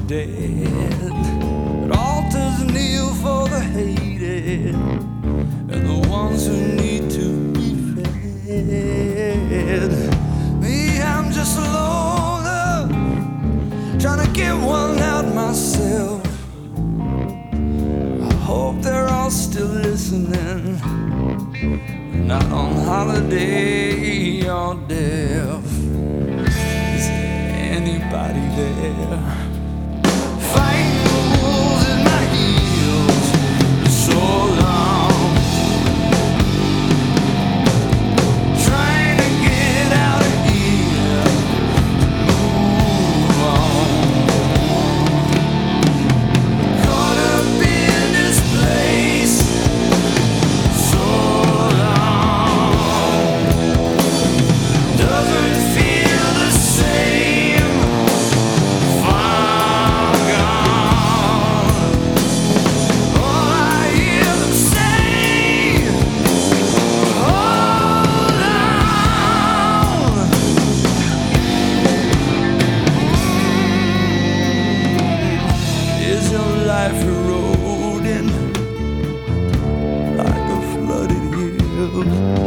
dead, but altars kneel for the hated and the ones who need to be fed. Me, I'm just a loner, trying to get one out myself. I hope they're all still listening, not on holiday or deaf. Is there anybody there? Fighting the wolves in my heels for so long, trying to get out of here, move on. Caught up in this place so long, doesn't feel the same. Far gone. All I hear them say, hold on. Is your life eroding like a flooded hill?